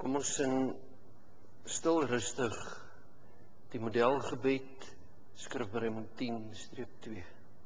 Kom ons sing stil rustig die modelgebed, skrifbreuke 10-2.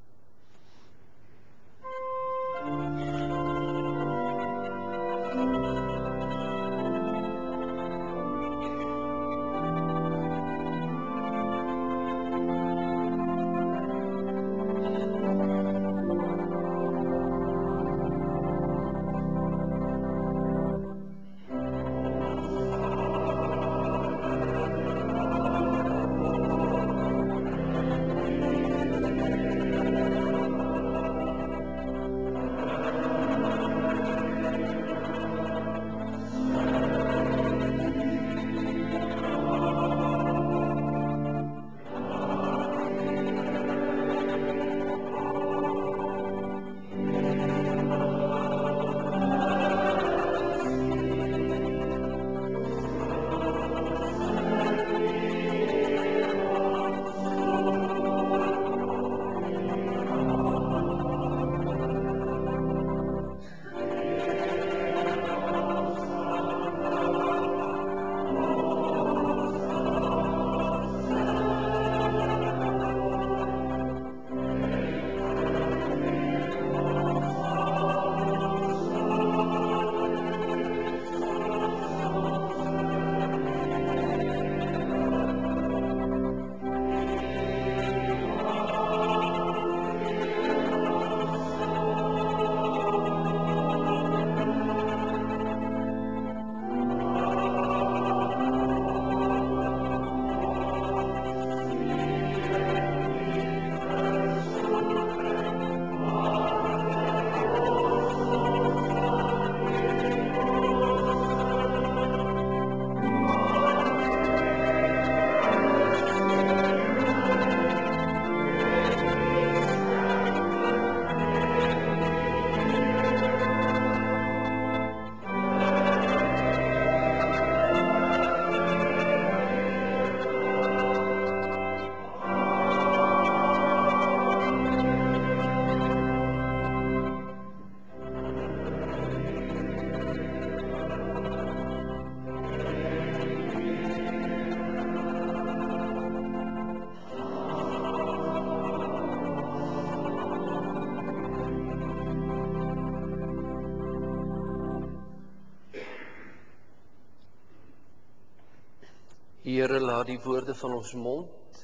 Here, laat die woorde van ons mond,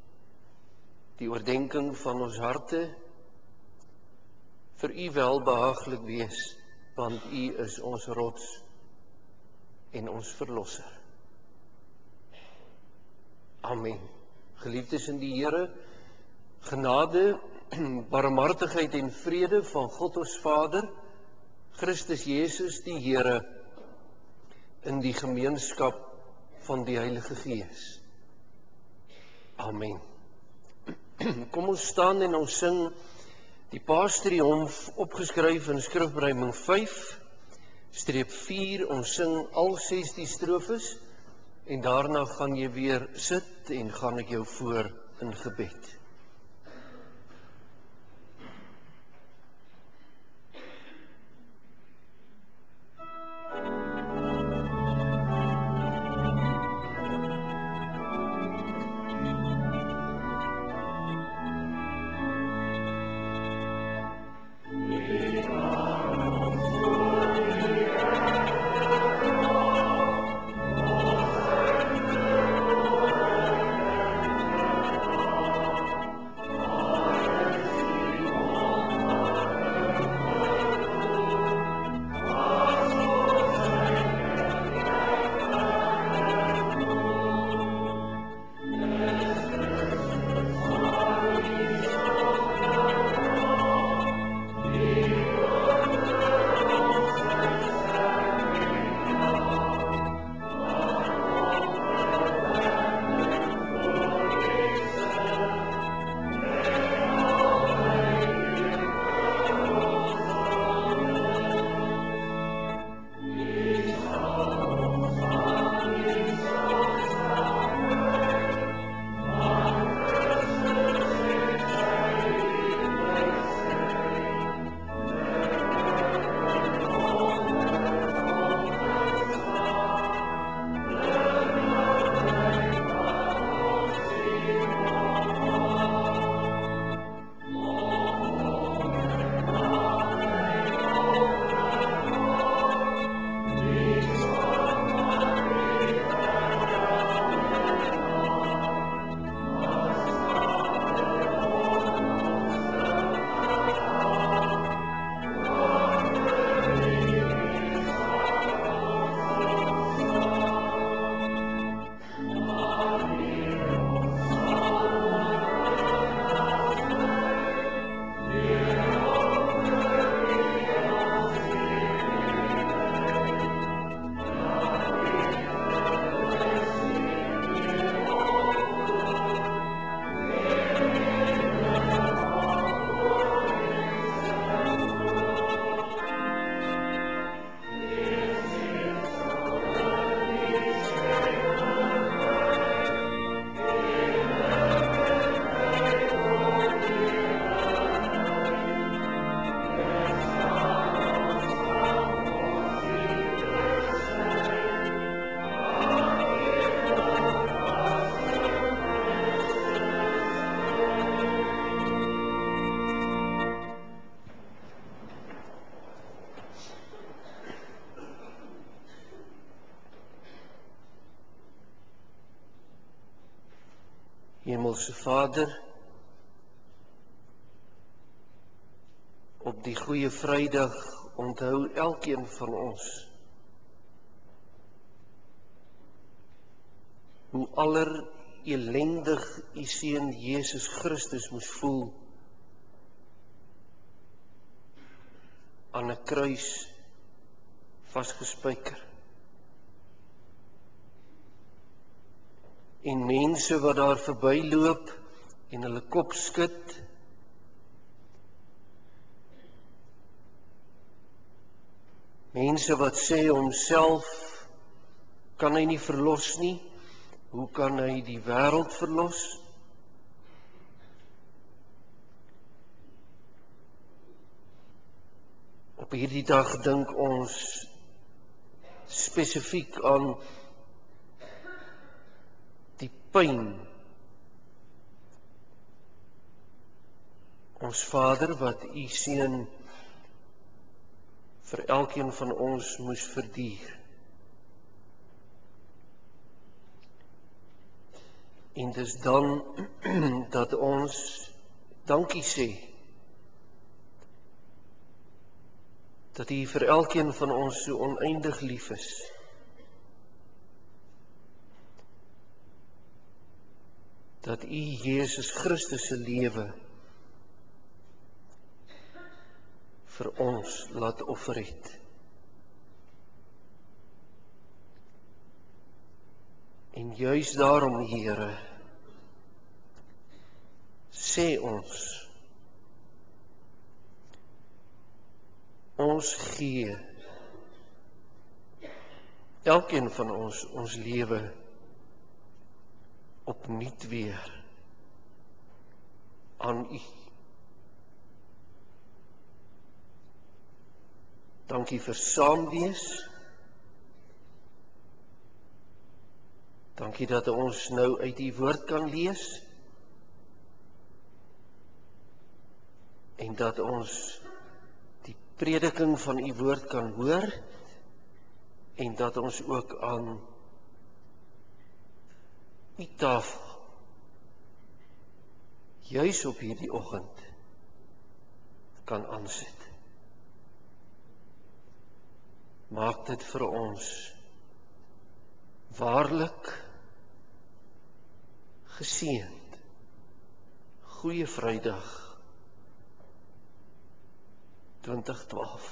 die oordeenking van ons harte, vir U welbehaaglik wees, want U is ons rots en ons verlosser. Amen. Geliefdes in die Here, genade, barmhartigheid en vrede van God ons Vader, Christus Jesus die Here, in die gemeenskap van die Heilige Gees. Amen. Kom ons staan en ons sing die Paastriomf, opgeskryf in skrifbreuke 5-4. Ons sing al 6 die strofes en daarna gaan jy weer sit en gaan ek jou voor in gebed. Hemelse Vader, op die goeie Vrydag onthou elkeen van ons hoe allerelendig U Seun Jesus Christus moes voel aan 'n kruis vasgespijker. En mense wat daar verbyloop en hulle kop skud, mense wat sê homself kan hy nie verlos nie, hoe kan hy die wêreld verlos? Op hierdie dag dink ons spesifiek aan die pyn. Ons Vader wat U Seun vir elkeen van ons moes verduur. En dis dan dat ons dankie sê dat U vir elkeen van ons so oneindig lief is. Dat U Jesus Christus se lewe vir ons laat offer het. En juis daarom, Here, sê ons gee elkeen van ons lewe opnuut weer aan U. Dankie vir saam wees. Dankie dat ons nou uit U woord kan lees en dat ons die prediking van U woord kan hoor en dat ons ook aan U tafel juis op hierdie oggend kan aansit. Maak dit vir ons waarlik geseënd. Goeie Vrydag 2012.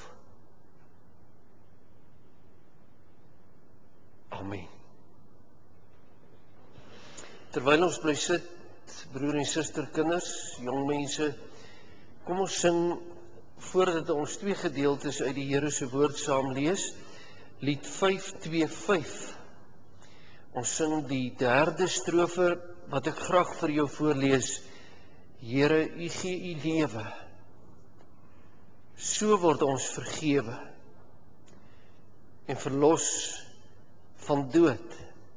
Amen. Terwyl ons bly sit, broer en suster, kinders, jong mense, kom ons sing voordat ons twee gedeeltes uit die Here se woord saam lees, lied 525. Ons sing die derde strofe wat ek graag vir jou voorlees. Here, U gee U lewe. So word ons vergewe en verlos van dood.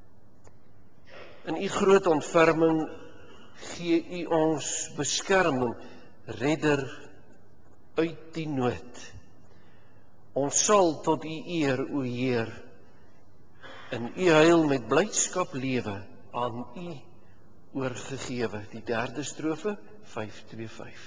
In U groot ontferming gee U ons beskerming, redder uit die nood. Ons sal tot U eer, o Heer, in U heil met blydskap lewe, aan U oorgegewe. Die derde strofe, 525.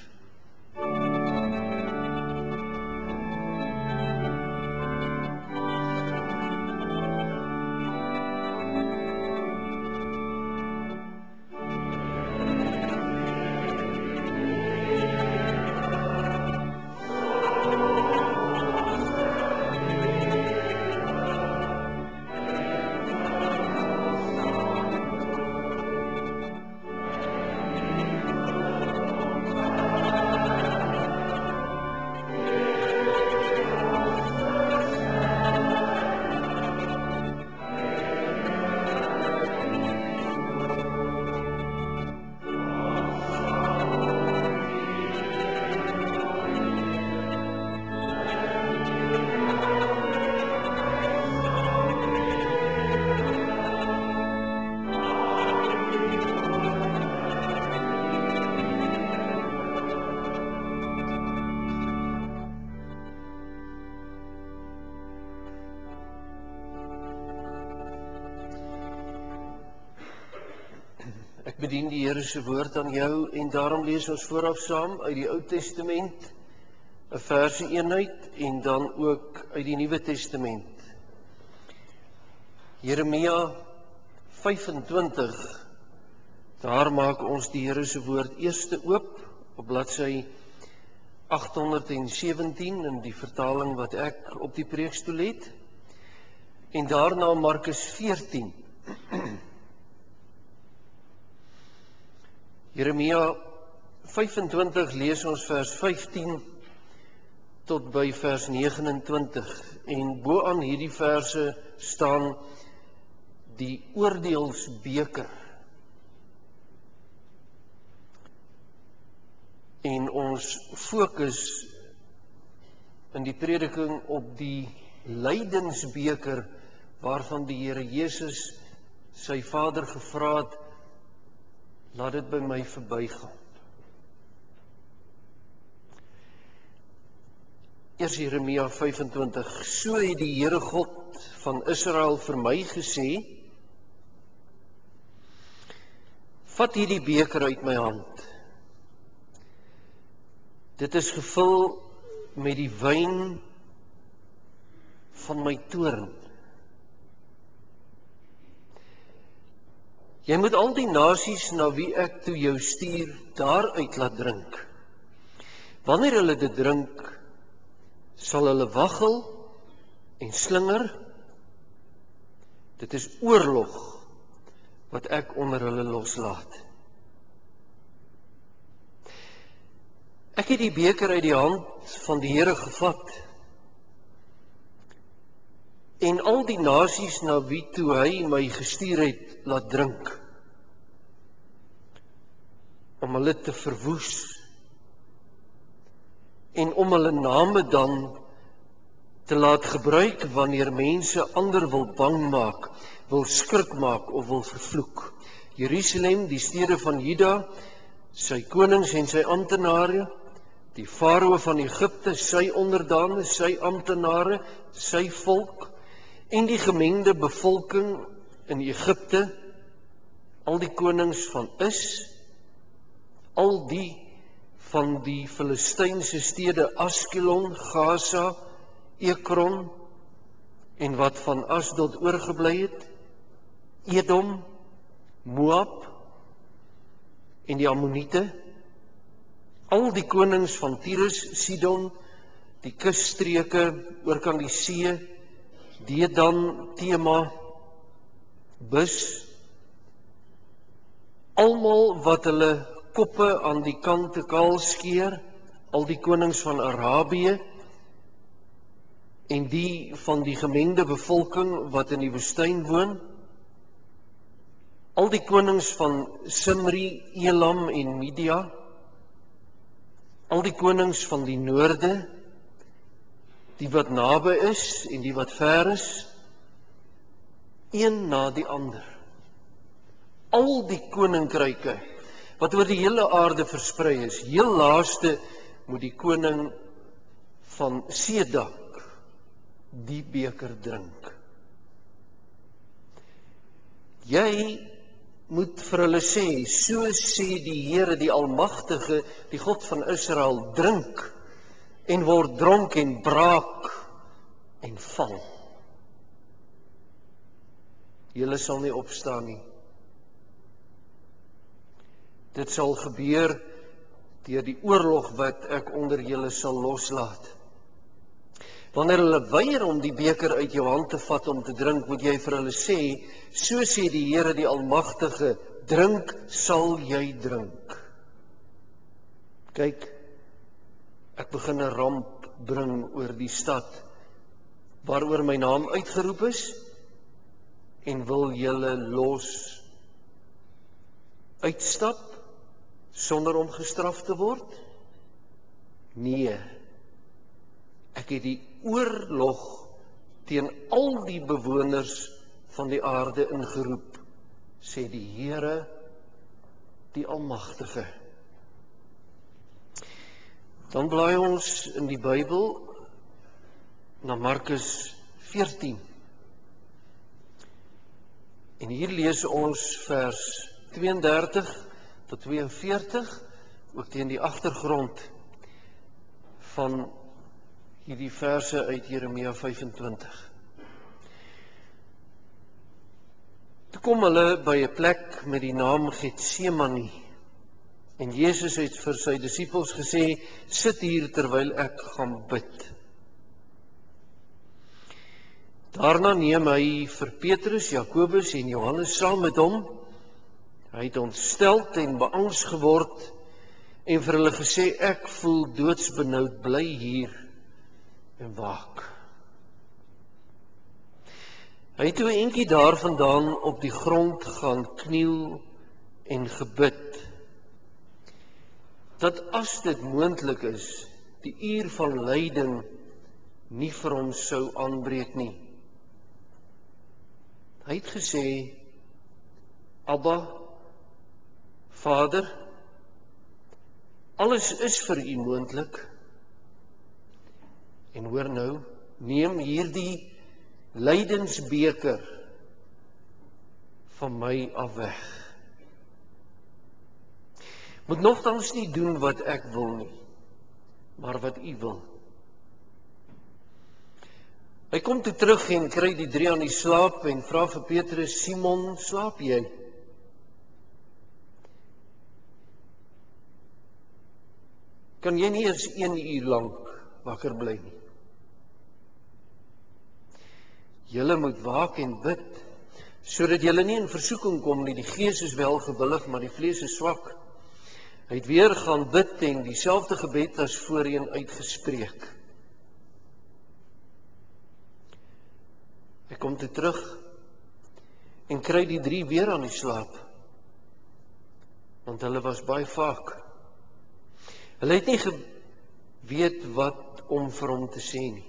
Ek bedien die Here se woord aan jou en daarom lees ons vooraf saam uit die Ou Testament 'n verse eenheid en dan ook uit die Nuwe Testament. Jeremia 25, daar maak ons die Here se woord eerste oop op bladsy 817 in die vertaling wat ek op die preekstoel het. En daarna Markus 14. Jeremia 25 lees ons vers 15 tot by vers 29 en bo aan hierdie verse staan die oordeelsbeker. En ons fokus in die prediking op die lydensbeker waarvan die Here Jesus sy Vader gevra het, laat dit by my verbygaan. Eers Jeremia 25. So het die Here God van Israel vir my gesê: vat hierdie beker uit my hand. Dit is gevul met die wyn van my toorn. Jy moet al die nasies na wie ek toe jou stuur, daaruit laat drink. Wanneer hulle dit drink, sal hulle waggel en slinger. Dit is oorlog wat ek onder hulle loslaat. Ek het die beker uit die hand van die Here gevat en al die nasies na wie toe hy my gestuur het, laat drink, om hulle te verwoes en om hulle name dan te laat gebruik wanneer mense ander wil bang maak, wil skrik maak of wil vervloek. Jerusalem, die stede van Juda, sy konings en sy amptenare, die farao van Egipte, sy onderdane, sy amptenare, sy volk en die gemengde bevolking in Egipte, al die konings van Is, al die van die Filistynse stede Askelon, Gaza, Ekron en wat van Asdod oorgebly het, Edom, Moab en die Ammoniete, al die konings van Tyrus, Sidon, die kusstreke oorkant die see, Dedan, Tema, Bus, almal wat hulle koppe aan die kante kaal skeer, al die konings van Arabië en die van die gemengde bevolking wat in die woestyn woon, al die konings van Simri, Elam en Media, al die konings van die noorde, die wat naby is en die wat ver is, een na die ander. Al die koninkryke wat oor die hele aarde versprei is, heel laaste moet die koning van Sedak die beker drink. Jy moet vir hulle sê, so sê die Here, die Almagtige, die God van Israel, drink en word dronk en braak en val. Julle sal nie opstaan nie. Dit sal gebeur deur die oorlog wat ek onder julle sal loslaat. Wanneer hulle weier om die beker uit jou hand te vat om te drink, moet jy vir hulle sê, so sê die Here, die Almagtige, drink sal jy drink. Kyk, ek begin 'n ramp bring oor die stad waaroor my naam uitgeroep is en wil julle los uitstap sonder om gestraf te word? Nee, ek het die oorlog teen al die bewoners van die aarde ingeroep, sê die Here, die Almagtige. Dan blaai ons in die Bybel na Markus 14. En hier lees ons vers 32 tot 42, ook teen die agtergrond van hierdie verse uit Jeremia 25. Toe kom hulle by 'n plek met die naam Getsemane. En Jesus het vir sy disippels gesê, sit hier terwyl ek gaan bid. Daarna neem hy vir Petrus, Jakobus en Johannes saam met hom. Hy het ontsteld en beangs geword en vir hulle gesê, ek voel doodsbenoud, bly hier en waak. Hy het toe 'n entjie daarvandaan op die grond gaan kniel en gebid, dat as dit moontlik is, die uur van lyding nie vir hom sou aanbreek nie. Hy het gesê, Abba, Vader, alles is vir U moontlik. En hoor nou, neem hierdie lydensbeker van my af weg. Moet nogtans nie doen wat ek wil nie, maar wat U wil. Hy kom toe terug en kry die 3 aan die slaap en vra vir Petrus, Simon, slaap jy? Kan jy nie eens 1 uur lank wakker bly nie? Julle moet waak en bid, sodat julle nie in versoeking kom nie. Die gees is wel gewillig, maar die vlees is swak. Hy het weer gaan bid en dieselfde gebed as voorheen uitgespreek. Hy kom toe terug en kry die 3 weer aan die slaap, want hulle was baie vaak. Hulle het nie geweet wat om vir hom te sê nie.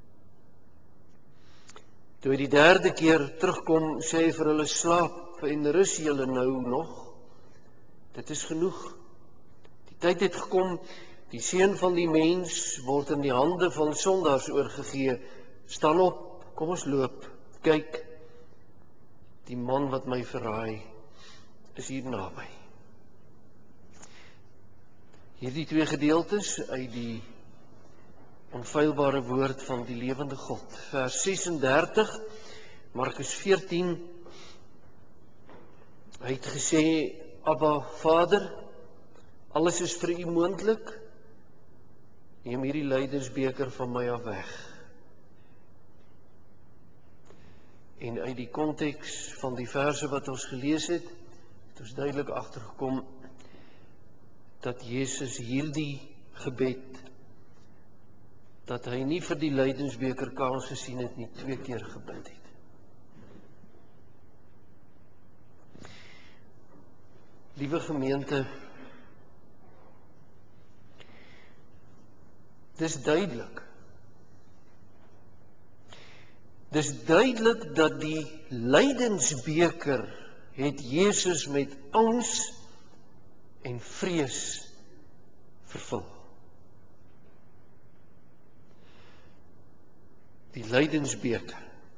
Toe hy die 3de keer terugkom, sê hy vir hulle, slaap en rus julle nou nog. Dit is genoeg. Die tyd het gekom, die seun van die mens word in die hande van sondaars oorgegee. Staan op, kom ons loop, kyk, die man wat my verraai, is hier naby. Hierdie 2 gedeeltes uit die onfeilbare woord van die lewende God. Vers 36, Markus 14, hy het gesê, Abba, Vader, alles is vir U moontlik, neem hierdie lydensbeker van my af weg. En uit die konteks van die verse wat ons gelees het ons duidelik agtergekom dat Jesus hierdie gebed, dat hy nie vir die lydensbeker kans gesien het nie, 2 keer gebid het. Liewe gemeente, dis duidelik. Dis duidelik dat die lydensbeker het Jesus met angs en vrees vervul. Die lydensbeker.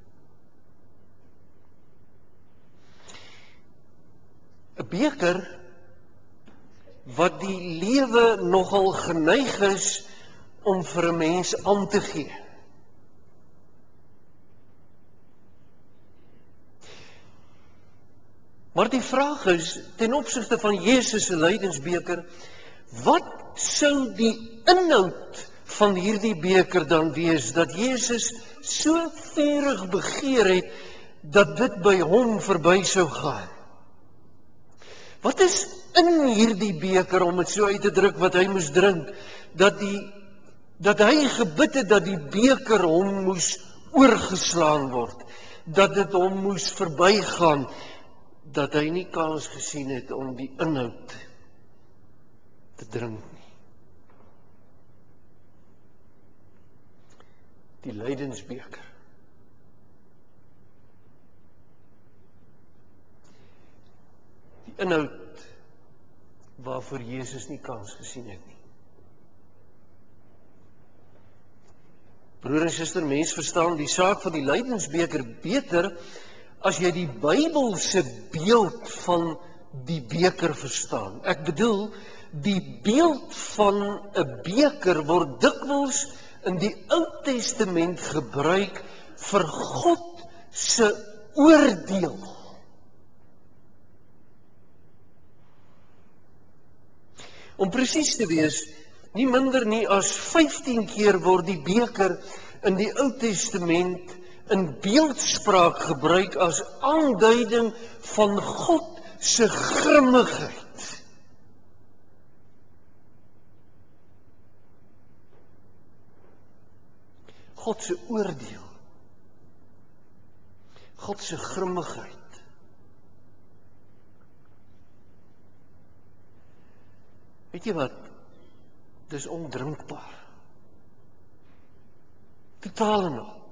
Een beker wat die lewe nogal geneig is om vir 'n mens aan te gee. Maar die vraag is, ten opsigte van Jesus se lydensbeker, wat sou die inhoud van hierdie beker dan wees, dat Jesus so vurig begeer het, dat dit by hom verby sou gaan? Wat is in hierdie beker, om het so uit te druk, wat hy moes drink, dat hy gebid het, dat die beker hom moes oorgeslaan word, dat dit hom moes verbygaan, dat hy nie kans gesien het om die inhoud te drink nie. Die lydensbeker. Die inhoud waarvoor Jesus nie kans gesien het nie. Broer en suster, mens verstaan die saak van die lydensbeker beter as jy die Bybelse beeld van die beker verstaan. Ek bedoel, die beeld van 'n beker word dikwels in die Ou Testament gebruik vir God se oordeel. Om presies te wees, nie minder nie as 15 keer word die beker in die Ou Testament in beeldspraak gebruik as aanduiding van God se grimmigheid. God se oordeel. God se grimmigheid. Weet jy wat? Dis ondrinkbaar. Totaal en al.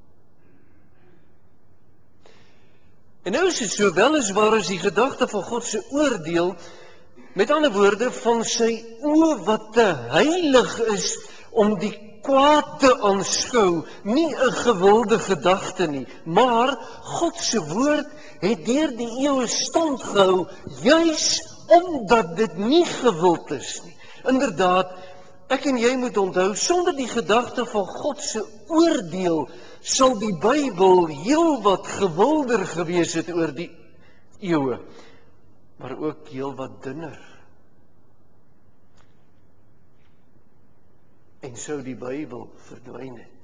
En nou is dit so weliswaar as die gedagte van God se oordeel, met ander woorde van sy oë wat te heilig is om die kwaad te aanskou, nie 'n gewilde gedagte nie, maar God se woord het deur die eeue stand gehou, juis omdat dit nie gewild is nie. Inderdaad, ek en jy moet onthou, sonder die gedagte van God se oordeel sal die Bybel heel wat gewilder gewees het oor die eeue, maar ook heel wat dunner. En sou die Bybel verdwyn het.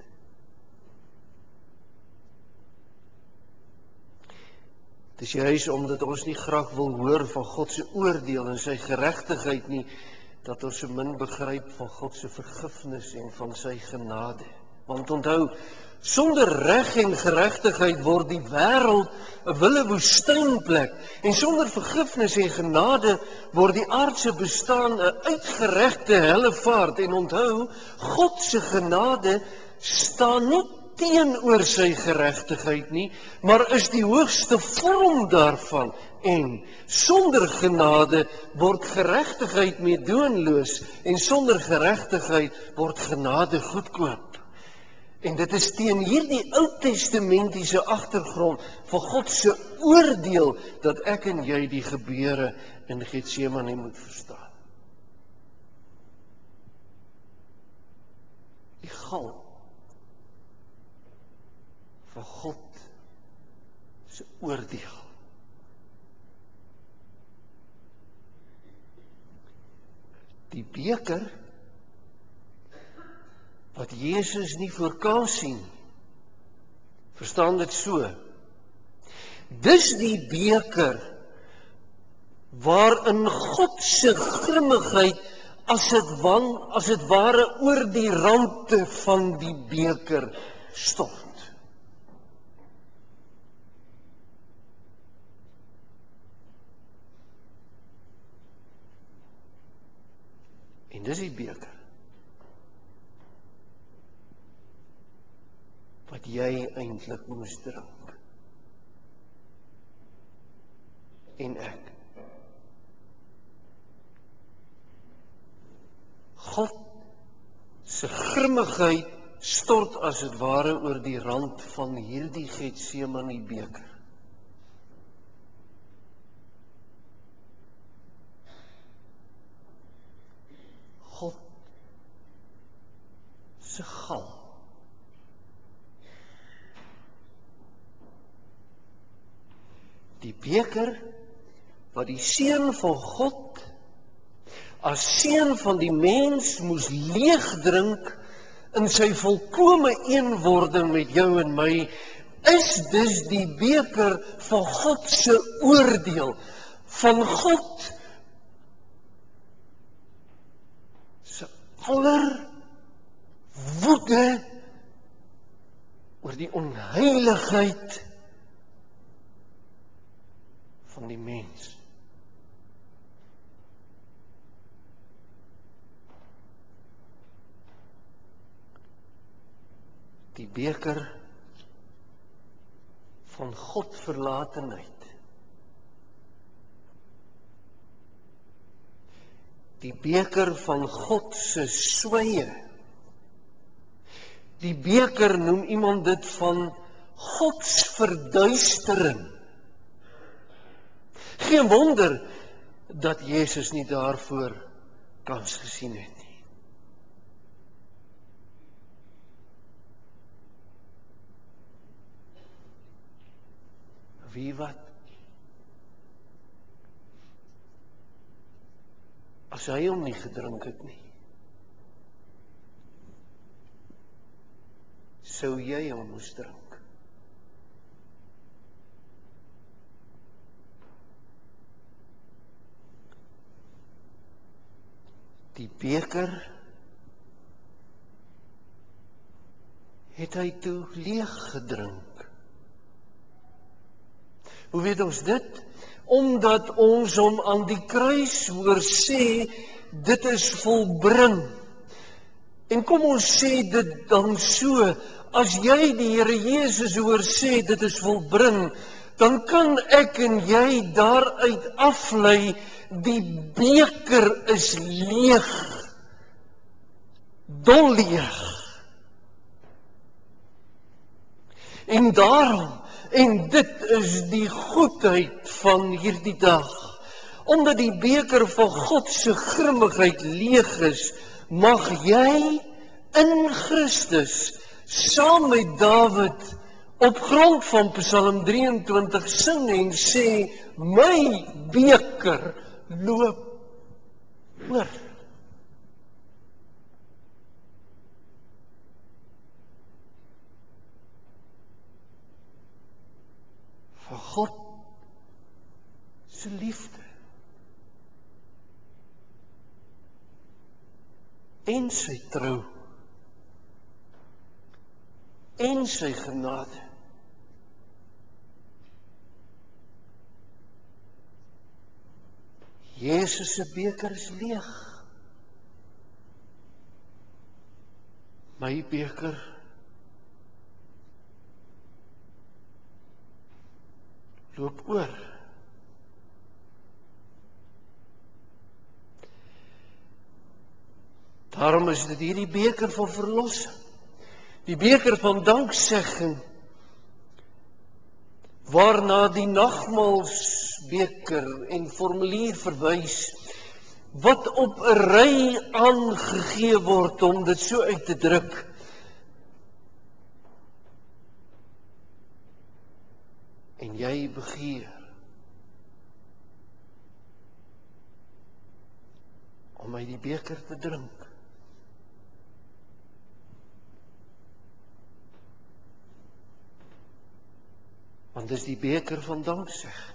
Dis juis omdat ons nie graag wil hoor van God se oordeel en sy geregtigheid nie, dat ons so min begryp van God se vergifnis en van sy genade. Want onthou, sonder reg en geregtigheid word die wêreld 'n wille woestynplek, en sonder vergifnis en genade word die aardse bestaan 'n uitgeregte hellevaart. En onthou, God se genade staan nie teenoor sy geregtigheid nie, maar is die hoogste vorm daarvan. En sonder genade word geregtigheid meedoenloos, en sonder geregtigheid word genade goedkoop. En dit is teen hierdie Ou Testamentiese agtergrond van God se oordeel dat ek en jy die gebeure in Getsemane moet verstaan. Die gal van God se oordeel. Die beker wat Jesus nie voor kan sien, verstaan dit so. Dis die beker waarin God se grimmigheid as dit ware oor die rande van die beker stort. En dis die beker wat jy eintlik moes drink. En ek. God se grimmigheid stort as dit ware oor die rand van hierdie Getsemane beker. God se gal. Die beker wat die Seun van God as Seun van die mens moes leegdrink in sy volkome eenwording met jou en my, is dus die beker van God se oordeel, van God se allerwoede oor die onheiligheid van die mens. Die beker van Godverlatenheid. Die beker van God se sweye. Die beker noem iemand dit van Godsverduistering. Geen wonder dat Jesus nie daarvoor kans gesien het nie. Wie wat? As hy hom nie gedrink het nie, sou jy hom moes drink. Die beker het hy toe leeg gedrink. Hoe weet ons dit? Omdat ons hom aan die kruis hoor sê, dit is volbring. En kom ons sê dit dan so, as jy die Here Jesus hoor sê, dit is volbring, dan kan ek en jy daaruit aflei, die beker is leeg, dolleeg. En daarom, en dit is die goedheid van hierdie dag, omdat die beker van God se grimmigheid leeg is, mag jy in Christus, saam met Dawid, op grond van Psalm 23 sing en sê, my beker loop oor. Van God se liefde en sy trou en sy genade. Jesus se beker is leeg. My beker loop oor. Daarom is dit hierdie beker van verlossing, die beker van danksegging, waarna die nagmaalsbeker en formulier verwys, wat op 'n ry aangegee word om dit so uit te druk. En jy begeer om uit die beker te drink. Want dis die beker van danksegging.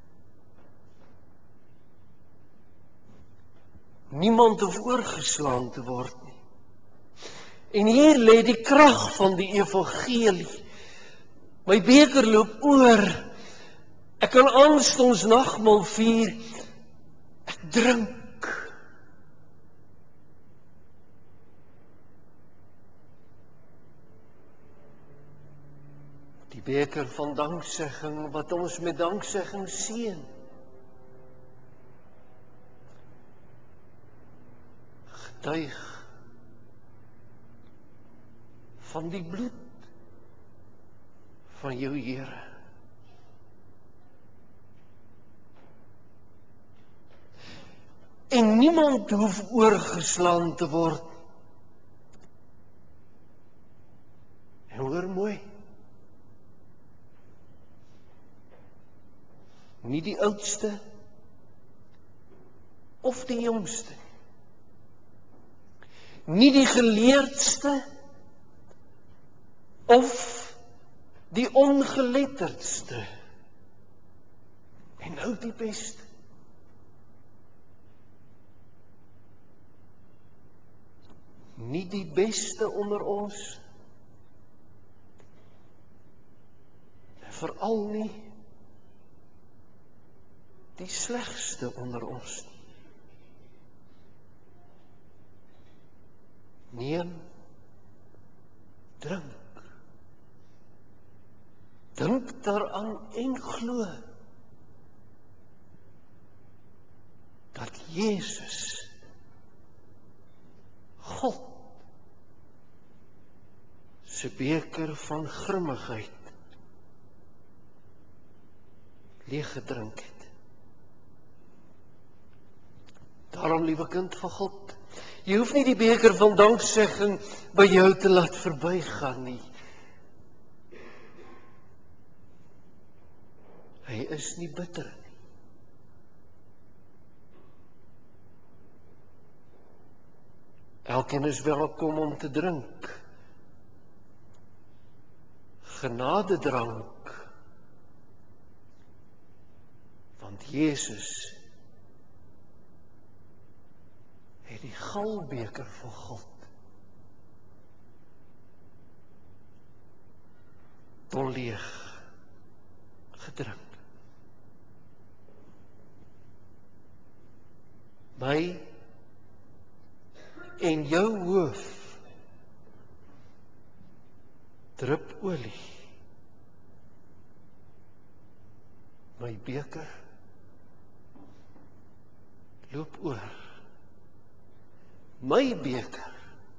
Niemand hoef oorgeslaan te word nie. En hier lê die krag van die evangelie. My beker loop oor. Ek kan aanstonds nagmaal vier. Ek drink. Die beker van danksegging wat ons met danksegging seën. Getuig van die bloed van jou Here. En niemand hoef oorgeslaan te word. En hoor mooi. Nie die oudste of die jongste. Nie die geleerdste of die ongeletterdste. En nou die beste. Nie die beste onder ons. Veral nie die slegste onder ons. Neem, drink. Dink daaraan en glo dat Jesus, God, se beker van grimmigheid leeg gedrink het. Daarom, liewe kind van God, jy hoef nie die beker van danksegging by jou te laat verbygaan nie. Hy is nie bitter nie. Elkeen is welkom om te drink. Genadedrank. Want Jezus het die galbeker van God dolleeg gedrink. My en jou hoof drup olie. My beker loop oor. My beker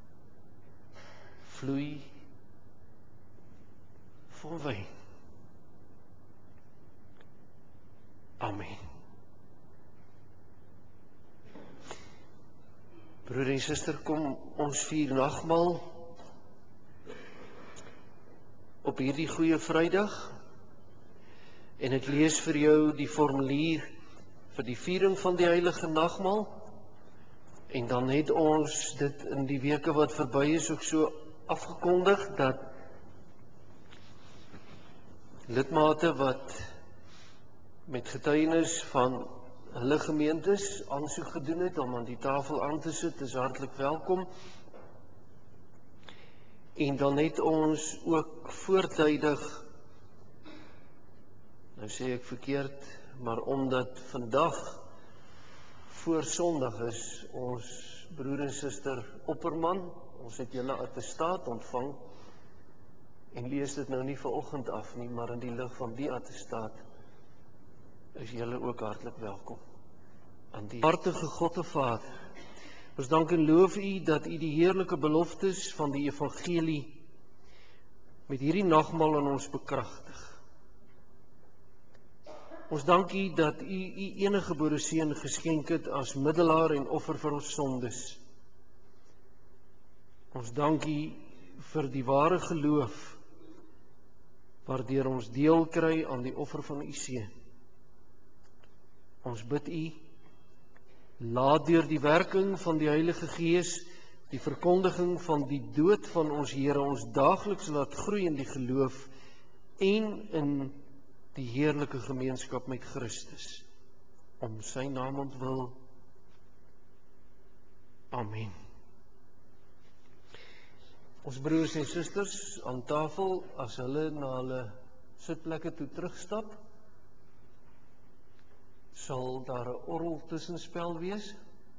vloei vol wyn. Amen. Broer en suster, kom ons vier nagmaal op hierdie goeie Vrydag. En ek lees vir jou die formulier vir die viering van die heilige nagmaal. En dan het ons dit in die weke wat verby is ook so afgekondig dat lidmate wat met getuienis van hulle gemeentes aansoek gedoen het om aan die tafel aan te sit, is hartlik welkom. En dan het ons ook voortydig, nou sê ek verkeerd, maar omdat vandag voor Sondag is, ons broer en suster Opperman, ons het julle attestaat ontvang, en lees dit nou nie vanoggend af nie, maar in die lig van die attestaat, is julle ook hartlik welkom. Aan die hartige God en Vader, ons dank en loof U dat U die heerlike beloftes van die evangelie met hierdie nagmaal aan ons bekragtig. Ons dank U dat U U enige gebore seun geskenk het as middelaar en offer vir ons sondes. Ons dank U vir die ware geloof, waardeur ons deel kry aan die offer van U seun. Ons bid U, laat deur die werking van die Heilige Gees die verkondiging van die dood van ons Here ons daagliks laat groei in die geloof en in die heerlike gemeenskap met Christus. Om sy naam ontwil. Amen. Ons broers en susters aan tafel, as hulle na hulle sitplekke toe terugstap, sal daar 'n orgel tussenspel wees.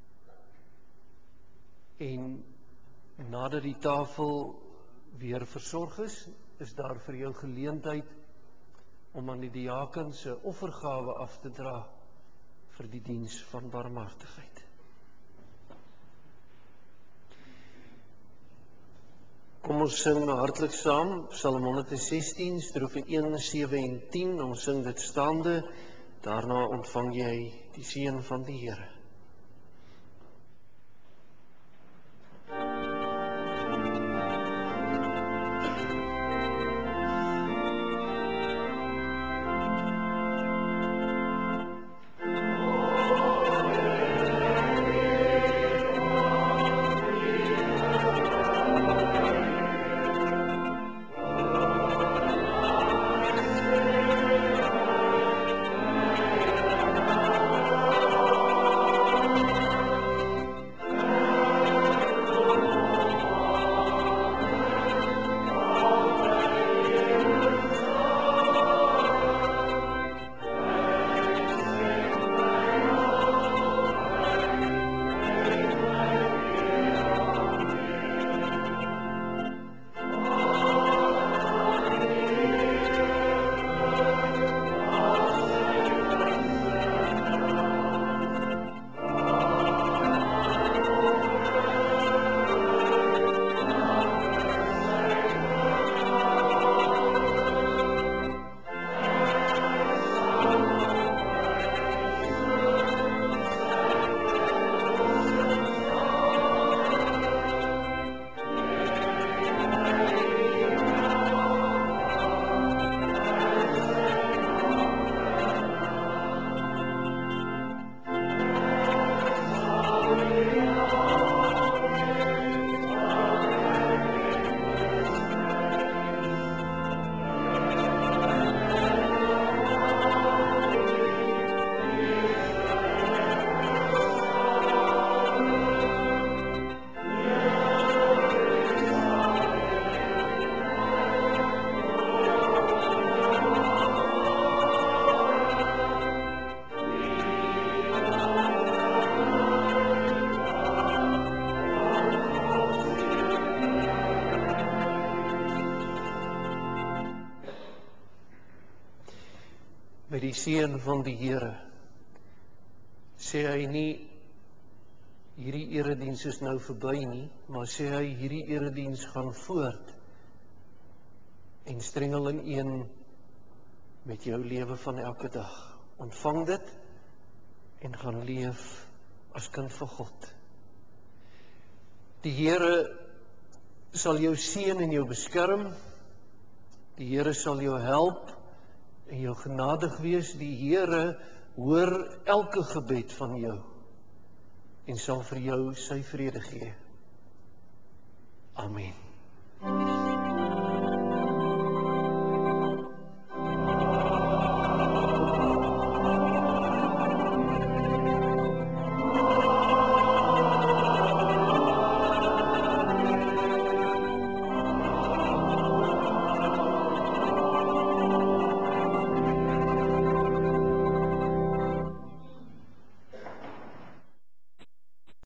En nadat die tafel weer versorg is daar vir jou geleentheid om aan die diaken se offergawe af te dra vir die diens van barmhartigheid. Kom ons sing hartlik saam, Psalm 116, strofe 1, 7 en 10, ons sing dit staande, daarna ontvang jy die seën van die Here. met die seën van die Here, sê hy nie, hierdie erediens is nou verby nie, maar sê hy, hierdie erediens gaan voort, en strengel in een met jou lewe van elke dag. Ontvang dit, en gaan leef as kind van God. Die Here sal jou seën en jou beskerm, die Here sal jou help, en jou genadig wees, die Here hoor elke gebed van jou, en sal vir jou sy vrede gee. Amen.